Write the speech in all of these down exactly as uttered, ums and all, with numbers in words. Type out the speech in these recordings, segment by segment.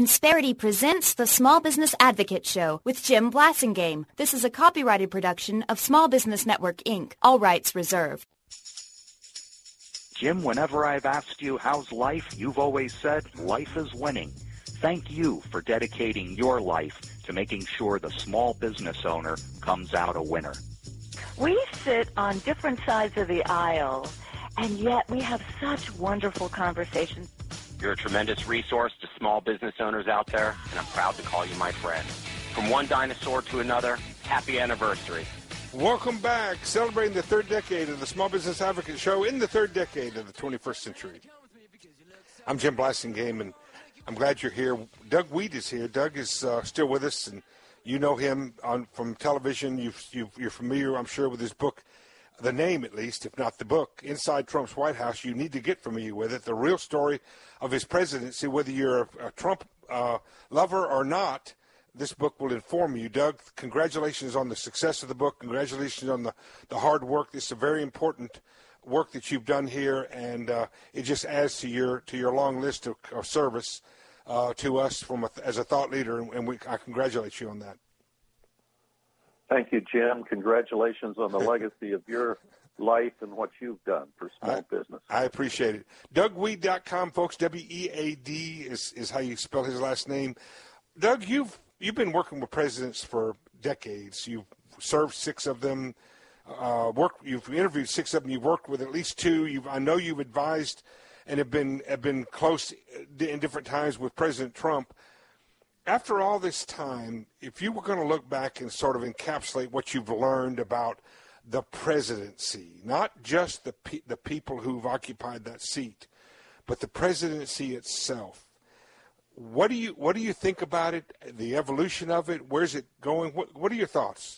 Insperity presents the Small Business Advocate Show with Jim Blasingame. This is a copyrighted production of Small Business Network, Incorporated. All rights reserved. Jim, whenever I've asked you how's life, you've always said life is winning. Thank you for dedicating your life to making sure the small business owner comes out a winner. We sit on different sides of the aisle, and yet we have such wonderful conversations. You're a tremendous resource to small business owners out there, and I'm proud to call you my friend. From one dinosaur to another, happy anniversary. Welcome back, celebrating the third decade of the Small Business Advocate Show in the third decade of the twenty-first century. I'm Jim Blasingame, and I'm glad you're here. Doug Wheat is here. Doug is uh, still with us, and you know him on from television. You've, you've, you're familiar, I'm sure, with his book, the name at least, if not the book, Inside Trump's White House. You need to get familiar with it. The real story of his presidency, whether you're a, a Trump uh, lover or not, this book will inform you. Doug, congratulations on the success of the book. Congratulations on the, the hard work. This is a very important work that you've done here, and uh, it just adds to your to your long list of, of service uh, to us from a, as a thought leader, and, and we, I congratulate you on that. Thank you, Jim. Congratulations on the legacy of your life and what you've done for small I, business. I appreciate it. Doug Wead dot com, folks. W E A D is, is how you spell his last name. Doug, you've you've been working with presidents for decades. You've served six of them. Uh, worked. You've interviewed six of them. You've worked with at least two. You've, I know you've advised and have been have been close in different times with President Trump. After all this time, if you were going to look back and sort of encapsulate what you've learned about the presidency, not just the pe- the people who've occupied that seat, but the presidency itself, what do you what do you think about it? The evolution of it, where's it going? What what are your thoughts?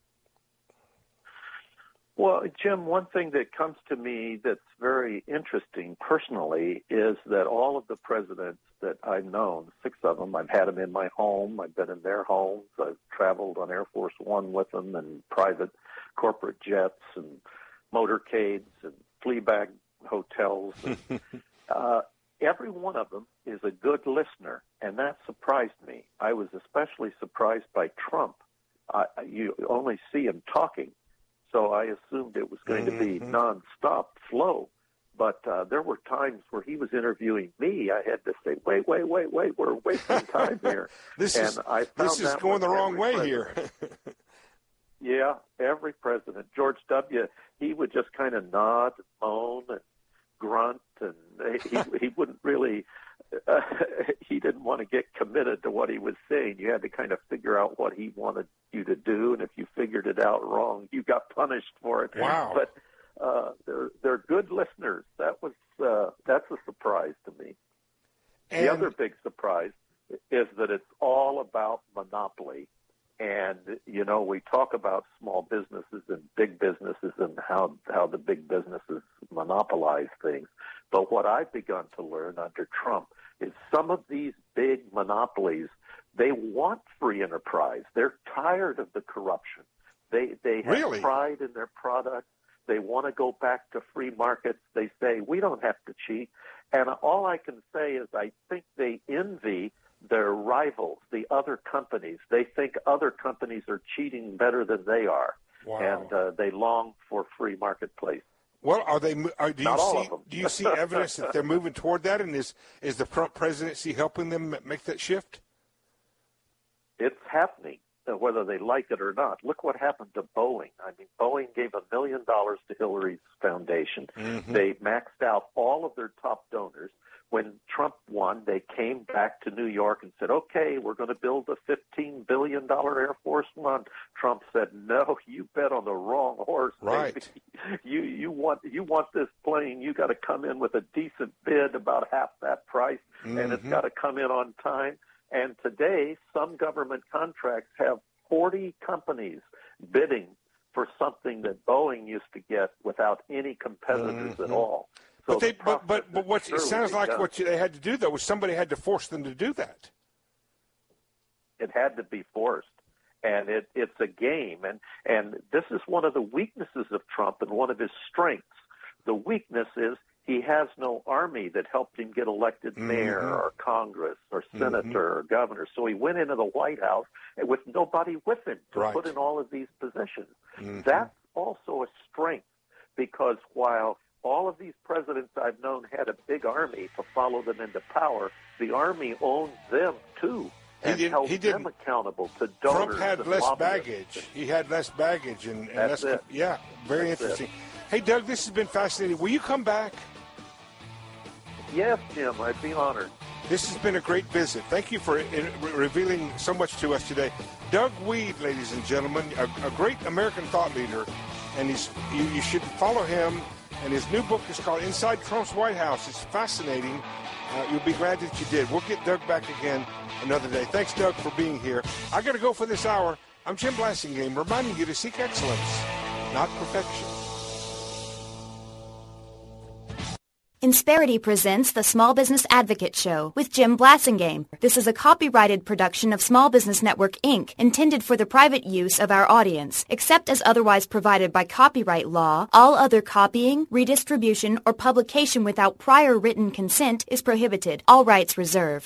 Well, Jim, one thing that comes to me that's very interesting personally is that all of the presidents that I've known, six of them, I've had them in my home, I've been in their homes, I've traveled on Air Force One with them and private corporate jets and motorcades and flea bag hotels. And, uh, every one of them is a good listener, and that surprised me. I was especially surprised by Trump. Uh, you only see him talking. So I assumed it was going to be nonstop flow. But uh, there were times where he was interviewing me. I had to say, wait, wait, wait, wait, we're wasting time here. this and is, I found this is that going the wrong way president. here. Yeah, every president. George W., he would just kind of nod and moan and grunt, and he, he wouldn't really, uh, he didn't want to get committed to what he was saying. You had to kind of figure out what he wanted you to do, and if you figured it out wrong, you got punished for it. Wow. But uh, they're they're good listeners. That was uh, that's a surprise to me. And the other big surprise is that it's all about monopoly. And, you know, we talk about small businesses and big businesses and how how the big businesses monopolize things. But what I've begun to learn under Trump is some of these big monopolies, they want free enterprise. They're tired of the corruption. They they have Really? pride in their product. They want to go back to free markets. They say, we don't have to cheat. And all I can say is I think they envy their rivals, the other companies. They think other companies are cheating better than they are. Wow. And uh, they long for free marketplace. Well, are they? Are, do you Not all see? of them. Do you see evidence that they're moving toward that? And is is the Trump presidency helping them make that shift? It's happening, uh, whether they like it or not. Look what happened to Boeing. I mean, Boeing gave a million dollars to Hillary's foundation. Mm-hmm. They maxed out all of their top donors. When Trump won, they came back to New York and said, okay, we're going to build a fifteen billion dollars Air Force One. Trump said, no, you bet on the wrong horse. Right. Baby. You, you, want, you want this plane, you got to come in with a decent bid about half that price, mm-hmm. and it's got to come in on time. And today, some government contracts have forty companies bidding for something that Boeing used to get without any competitors mm-hmm. at all. So but they, the but but but what it sounds like begun. what you, they had to do though was somebody had to force them to do that. It had to be forced, and it, it's a game, and and this is one of the weaknesses of Trump and one of his strengths. The weakness is He has no army that helped him get elected mayor Mm-hmm. or Congress or senator Mm-hmm. or governor. So he went into the White House with nobody with him to Right. put in all of these positions. Mm-hmm. That's also a strength, because while all of these presidents I've known had a big army to follow them into power, the army owned them too and didn't- held he them didn't- accountable to donors. Trump had and less lobbyists. baggage. He had less baggage, and, and That's that's, it. yeah, very That's interesting. Hey, Doug, this has been fascinating. Will you come back? Yes, Jim, I'd be honored. This has been a great visit. Thank you for in, re- revealing so much to us today. Doug Weed, ladies and gentlemen, a, a great American thought leader, and he's you, you should follow him. And his new book is called Inside Trump's White House. It's fascinating. Uh, you'll be glad that you did. We'll get Doug back again another day. Thanks, Doug, for being here. I got to go for this hour. I'm Jim Blasingame, reminding you to seek excellence, not perfection. Insperity presents the Small Business Advocate Show with Jim Blasingame. This is a copyrighted production of Small Business Network, Incorporated, intended for the private use of our audience. Except as otherwise provided by copyright law, all other copying, redistribution, or publication without prior written consent is prohibited. All rights reserved.